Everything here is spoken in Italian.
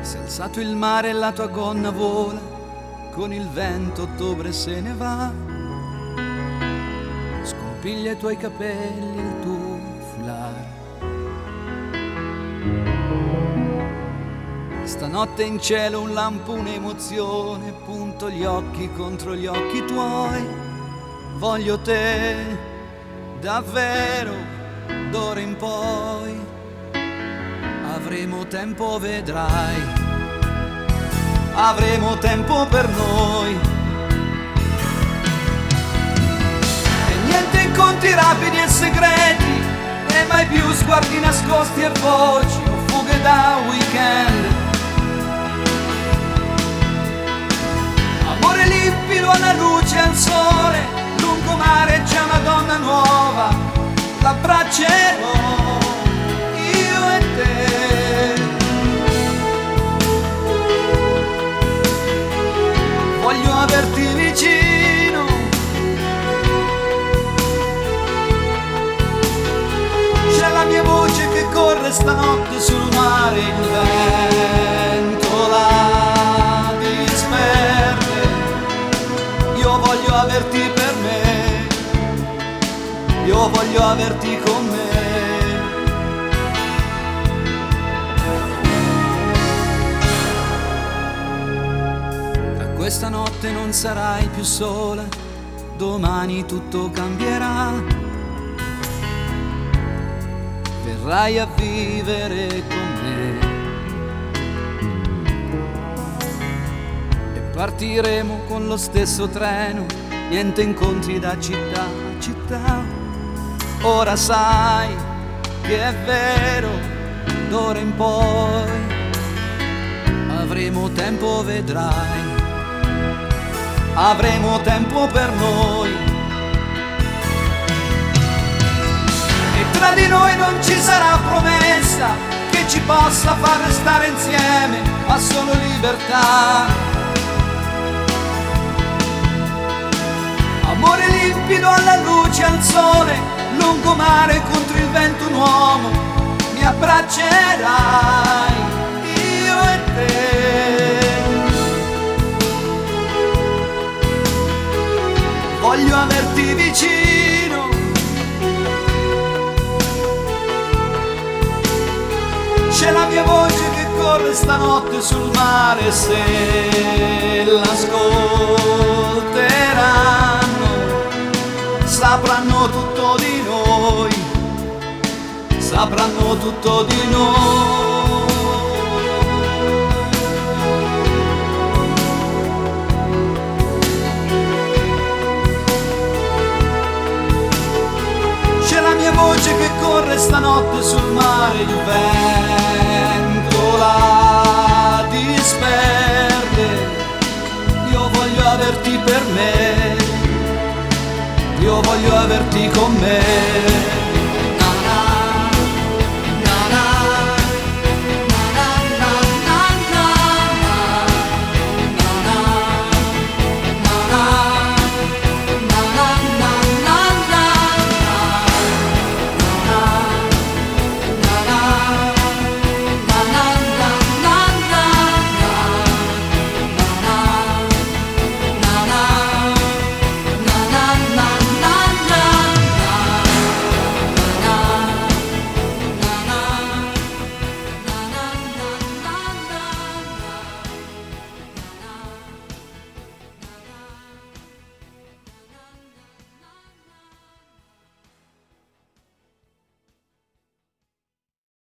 Si è alzato il mare e la tua gonna vola, con il vento ottobre se ne va. Scompiglia i tuoi capelli, il tuo foulard. Stanotte in cielo un lampo, un'emozione, punto gli occhi contro gli occhi tuoi. Voglio te, davvero, d'ora in poi. Avremo tempo, vedrai, avremo tempo per noi. E niente incontri rapidi e segreti, e mai più sguardi nascosti e voci o fughe da weekend. Amore limpido alla luce, al sole, lungomare c'è una donna nuova, l'abbraccerò io e te. Voglio averti vicino, c'è la mia voce che corre stanotte sul mare, il vento la disperde. Io voglio averti per me, io voglio averti con me. Questa notte non sarai più sola, domani tutto cambierà. Verrai a vivere con me e partiremo con lo stesso treno, niente incontri da città a città. Ora sai che è vero, d'ora in poi avremo tempo, vedrai. Avremo tempo per noi e tra di noi non ci sarà promessa che ci possa far restare insieme, ma solo libertà. Amore limpido alla luce, al sole, lungomare contro il vento, un uomo, mi abbraccerai io e te. Voglio averti vicino, c'è la mia voce che corre stanotte sul mare, se l'ascolteranno sapranno tutto di noi, sapranno tutto di noi. Voce che corre stanotte sul mare, il vento la disperde. Io voglio averti per me, io voglio averti con me.